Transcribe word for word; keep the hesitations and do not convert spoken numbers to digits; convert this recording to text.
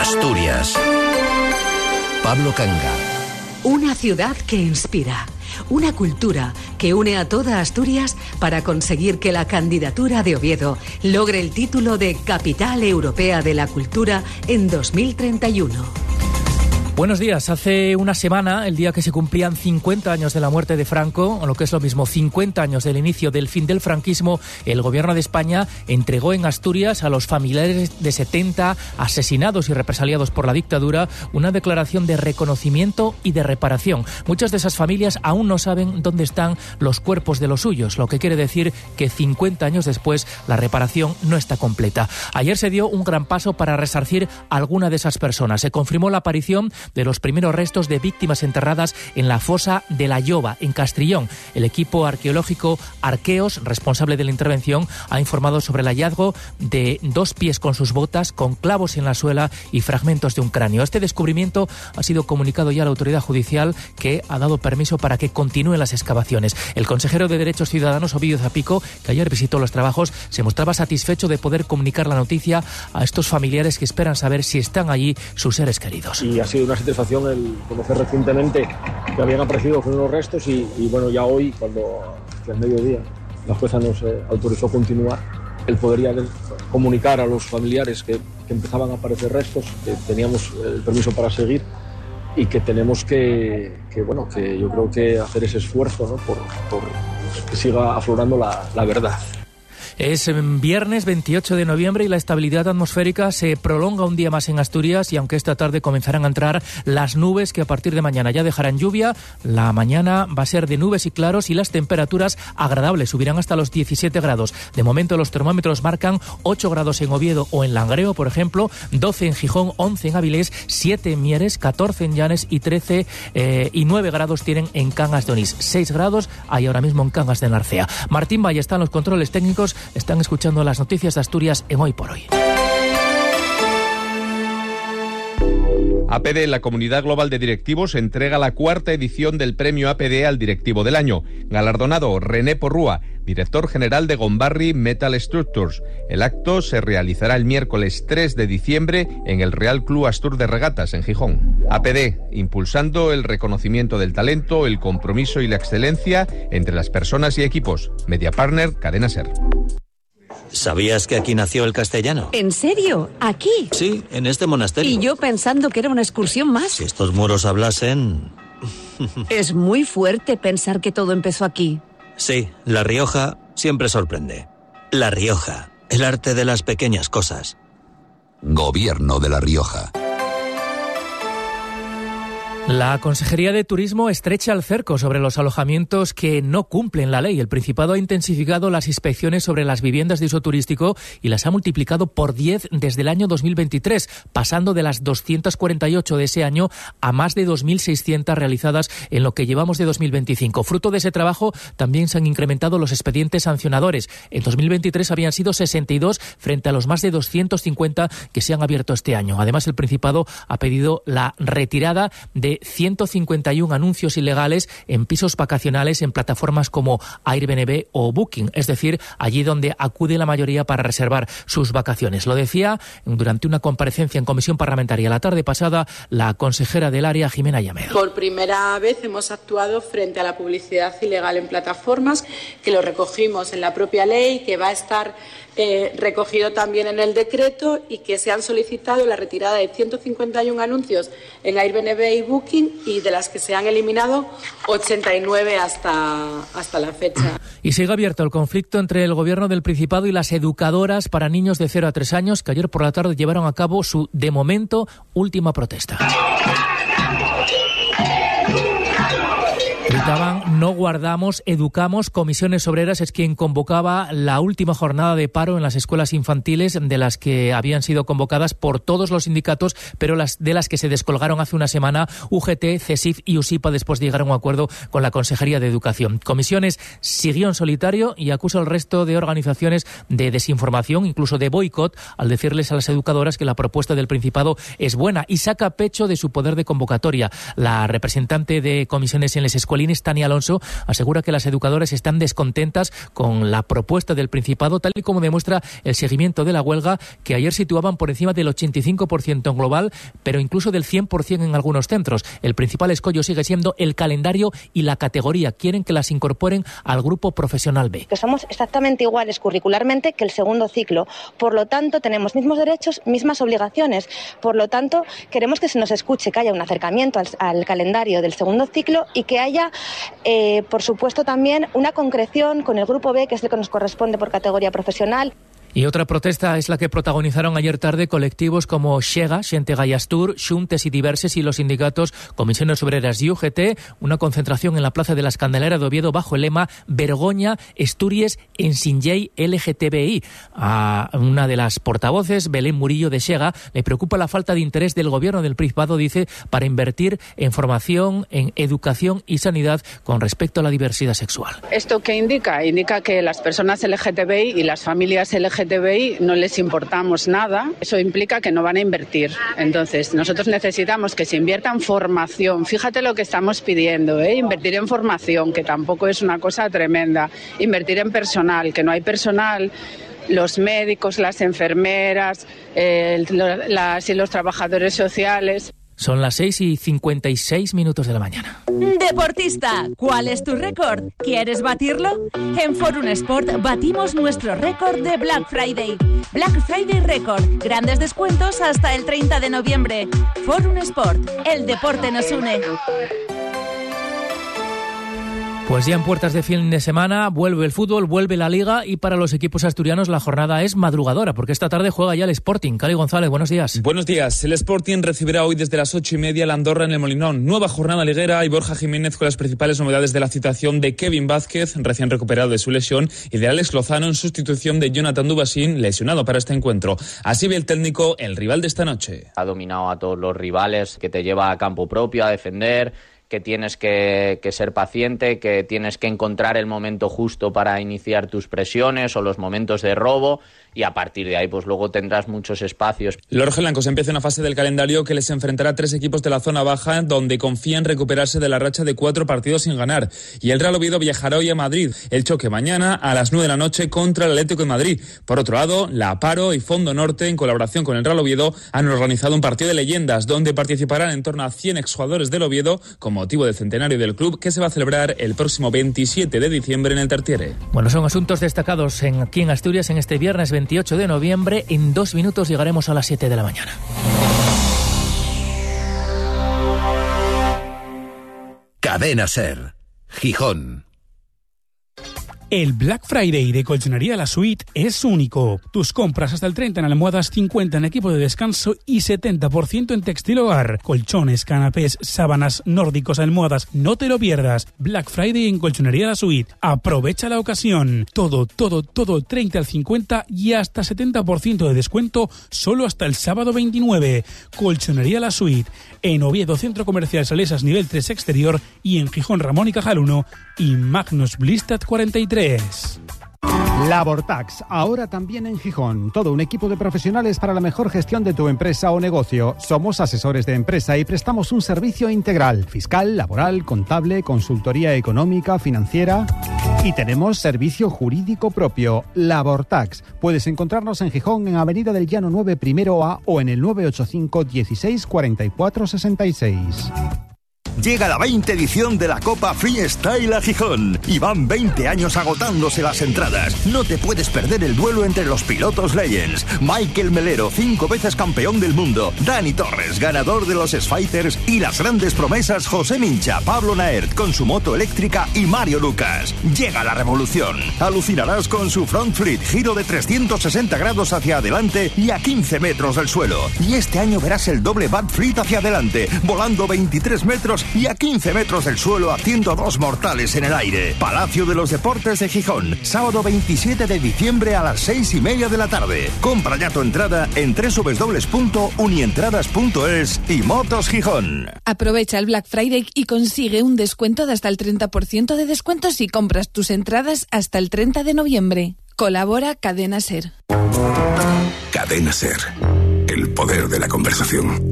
Asturias. Pablo Canga. Una ciudad que inspira. Una cultura que une a toda Asturias para conseguir que la candidatura de Oviedo logre el título de Capital Europea de la Cultura en dos mil treinta y uno. Buenos días. Hace una semana, el día que se cumplían cincuenta años de la muerte de Franco, o lo que es lo mismo, cincuenta años del inicio del fin del franquismo, el Gobierno de España entregó en Asturias a los familiares de setenta asesinados y represaliados por la dictadura una declaración de reconocimiento y de reparación. Muchas de esas familias aún no saben dónde están los cuerpos de los suyos, lo que quiere decir que cincuenta años después la reparación no está completa. Ayer se dio un gran paso para resarcir a alguna de esas personas. Se confirmó la aparición de los primeros restos de víctimas enterradas en la fosa de la Lloba, en Castrillón. El equipo arqueológico Arqueos, responsable de la intervención, ha informado sobre el hallazgo de dos pies con sus botas, con clavos en la suela y fragmentos de un cráneo. Este descubrimiento ha sido comunicado ya a la autoridad judicial, que ha dado permiso para que continúen las excavaciones. El consejero de Derechos Ciudadanos, Ovidio Zapico, que ayer visitó los trabajos, se mostraba satisfecho de poder comunicar la noticia a estos familiares que esperan saber si están allí sus seres queridos. Y ha sido una satisfacción el conocer recientemente que habían aparecido unos restos y, y bueno, ya hoy, cuando al mediodía la jueza nos eh, autorizó continuar, el poder ya de, comunicar a los familiares que, que empezaban a aparecer restos, que teníamos el permiso para seguir y que tenemos que, que bueno, que yo creo que hacer ese esfuerzo, ¿no? por, por que siga aflorando la, la verdad. Es viernes veintiocho de noviembre y la estabilidad atmosférica se prolonga un día más en Asturias, y aunque esta tarde comenzarán a entrar las nubes que a partir de mañana ya dejarán lluvia, la mañana va a ser de nubes y claros y las temperaturas agradables, subirán hasta los diecisiete grados. De momento los termómetros marcan ocho grados en Oviedo o en Langreo, por ejemplo, doce en Gijón, once en Avilés, siete en Mieres, catorce en Llanes y trece eh, y nueve grados tienen en Cangas de Onís. seis grados hay ahora mismo en Cangas de Narcea. Martín Valle está en los controles técnicos. Están escuchando las noticias de Asturias en Hoy por Hoy. A P D, la Comunidad Global de Directivos, entrega la cuarta edición del Premio A P D al Directivo del Año. Galardonado René Porrúa, director general de Gombarri Metal Structures. El acto se realizará el miércoles tres de diciembre en el Real Club Astur de Regatas, en Gijón. A P D, impulsando el reconocimiento del talento, el compromiso y la excelencia entre las personas y equipos. Media Partner, Cadena Ser. ¿Sabías que aquí nació el castellano? ¿En serio? ¿Aquí? Sí, en este monasterio. Y yo pensando que era una excursión más. Si estos muros hablasen... Es muy fuerte pensar que todo empezó aquí. Sí, La Rioja siempre sorprende. La Rioja, el arte de las pequeñas cosas. Gobierno de La Rioja. La Consejería de Turismo estrecha el cerco sobre los alojamientos que no cumplen la ley. El Principado ha intensificado las inspecciones sobre las viviendas de uso turístico y las ha multiplicado por diez desde el año dos mil veintitrés, pasando de las doscientas cuarenta y ocho de ese año a más de dos mil seiscientas realizadas en lo que llevamos de dos mil veinticinco. Fruto de ese trabajo también se han incrementado los expedientes sancionadores. En dos mil veintitrés habían sido sesenta y dos frente a los más de doscientos cincuenta que se han abierto este año. Además, el Principado ha pedido la retirada de ciento cincuenta y uno anuncios ilegales en pisos vacacionales en plataformas como Airbnb o Booking, es decir, allí donde acude la mayoría para reservar sus vacaciones. Lo decía durante una comparecencia en comisión parlamentaria la tarde pasada la consejera del área, Jimena Llamedo. Por primera vez hemos actuado frente a la publicidad ilegal en plataformas, que lo recogimos en la propia ley, que va a estar Eh, recogido también en el decreto, y que se han solicitado la retirada de ciento cincuenta y uno anuncios en Airbnb y Booking, y de las que se han eliminado ochenta y nueve hasta, hasta la fecha. Y sigue abierto el conflicto entre el Gobierno del Principado y las educadoras para niños de cero a tres años, que ayer por la tarde llevaron a cabo su, de momento, última protesta. Gritaban: no guardamos, educamos. Comisiones Obreras es quien convocaba la última jornada de paro en las escuelas infantiles, de las que habían sido convocadas por todos los sindicatos, pero las de las que se descolgaron hace una semana U G T, CESIF y USIPA después de llegar a un acuerdo con la Consejería de Educación. Comisiones siguió en solitario y acusa al resto de organizaciones de desinformación, incluso de boicot, al decirles a las educadoras que la propuesta del Principado es buena, y saca pecho de su poder de convocatoria. La representante de comisiones en las escuelas Balines, Tania Alonso, asegura que las educadoras están descontentas con la propuesta del Principado, tal y como demuestra el seguimiento de la huelga, que ayer situaban por encima del ochenta y cinco por ciento en global, pero incluso del cien por ciento en algunos centros. El principal escollo sigue siendo el calendario y la categoría. Quieren que las incorporen al grupo profesional B. Que somos exactamente iguales curricularmente que el segundo ciclo. Por lo tanto, tenemos mismos derechos, mismas obligaciones. Por lo tanto, queremos que se nos escuche, que haya un acercamiento al, al calendario del segundo ciclo y que haya, eh, por supuesto, también una concreción con el grupo B, que es el que nos corresponde por categoría profesional. Y otra protesta es la que protagonizaron ayer tarde colectivos como Xega, Xente Gaiastur, Xuntes y Diverses y los sindicatos Comisiones Obreras y U G T, una concentración en la Plaza de la Escandalera de Oviedo bajo el lema Vergoña, Esturies, Ensinllei, L G T B I. A una de las portavoces, Belén Murillo de Xega, le preocupa la falta de interés del gobierno del Principado, dice, para invertir en formación, en educación y sanidad con respecto a la diversidad sexual. ¿Esto qué indica? Indica que las personas L G T B I y las familias L G T B I no les importamos nada. Eso implica que no van a invertir. Entonces, nosotros necesitamos que se invierta en formación. Fíjate lo que estamos pidiendo, ¿eh? Invertir en formación, que tampoco es una cosa tremenda. Invertir en personal, que no hay personal. Los médicos, las enfermeras, eh, las y los trabajadores sociales. Son las seis y cincuenta y seis minutos de la mañana. Deportista, ¿cuál es tu récord? ¿Quieres batirlo? En Forum Sport batimos nuestro récord de Black Friday. Black Friday Record, grandes descuentos hasta el treinta de noviembre. Forum Sport, el deporte nos une. Pues ya en puertas de fin de semana vuelve el fútbol, vuelve la Liga y para los equipos asturianos la jornada es madrugadora porque esta tarde juega ya el Sporting. Cali González, buenos días. Buenos días. El Sporting recibirá hoy desde las ocho y media la Andorra en el Molinón. Nueva jornada liguera y Borja Jiménez con las principales novedades de la citación de Kevin Vázquez, recién recuperado de su lesión, y de Alex Lozano en sustitución de Jonathan Dubasín, lesionado para este encuentro. Así ve el técnico el rival de esta noche. Ha dominado a todos los rivales, que te lleva a campo propio a defender, que tienes que, que ser paciente, que tienes que encontrar el momento justo para iniciar tus presiones o los momentos de robo, y a partir de ahí pues luego tendrás muchos espacios. Los rojiblancos empiezan una fase del calendario que les enfrentará a tres equipos de la zona baja, donde confían recuperarse de la racha de cuatro partidos sin ganar. Y el Real Oviedo viajará hoy a Madrid. El choque mañana a las nueve de la noche contra el Atlético de Madrid. Por otro lado, la Paro y Fondo Norte, en colaboración con el Real Oviedo, han organizado un partido de leyendas, donde participarán en torno a cien exjugadores del Oviedo, con motivo del centenario del club, que se va a celebrar el próximo veintisiete de diciembre en el Tartiere. Bueno, son asuntos destacados en, aquí en Asturias en este viernes veintiocho de noviembre. En dos minutos llegaremos a las siete de la mañana. Cadena Ser, Gijón. El Black Friday de Colchonería La Suite es único. Tus compras hasta el treinta en almohadas, cincuenta en equipo de descanso y setenta por ciento en textil hogar. Colchones, canapés, sábanas, nórdicos, almohadas. No te lo pierdas. Black Friday en Colchonería La Suite. Aprovecha la ocasión. Todo, todo, todo treinta al cincuenta y hasta setenta por ciento de descuento solo hasta el sábado veintinueve. Colchonería La Suite. En Oviedo, Centro Comercial Salesas nivel tres exterior, y en Gijón, Ramón y Cajal uno y Magnus Blistad cuarenta y tres. Labortax, ahora también en Gijón. Todo un equipo de profesionales para la mejor gestión de tu empresa o negocio. Somos asesores de empresa y prestamos un servicio integral: fiscal, laboral, contable, consultoría económica, financiera. Y tenemos servicio jurídico propio, Labortax. Puedes encontrarnos en Gijón, en Avenida del Llano nueve, primero A, o en el nueve ocho cinco, dieciséis, cuarenta y cuatro, sesenta y seis. Llega la veinte edición de la Copa Freestyle a Gijón y van veinte años agotándose las entradas. No te puedes perder el duelo entre los pilotos Legends: Michael Melero, cinco veces campeón del mundo; Dani Torres, ganador de los S-Fighters; y las grandes promesas José Mincha, Pablo Naert con su moto eléctrica y Mario Lucas. Llega la revolución. Alucinarás con su front flip, giro de trescientos sesenta grados hacia adelante y a quince metros del suelo. Y este año verás el doble back flip hacia adelante, volando veintitrés metros y a quince metros del suelo, haciendo dos mortales en el aire. Palacio de los Deportes de Gijón, sábado veintisiete de diciembre a las seis y media de la tarde. Compra ya tu entrada en doble u doble u doble u punto unientradas punto es y Motos Gijón. Aprovecha el Black Friday y consigue un descuento de hasta el treinta por ciento de descuento si compras tus entradas hasta el treinta de noviembre. Colabora Cadena Ser. Cadena Ser, el poder de la conversación.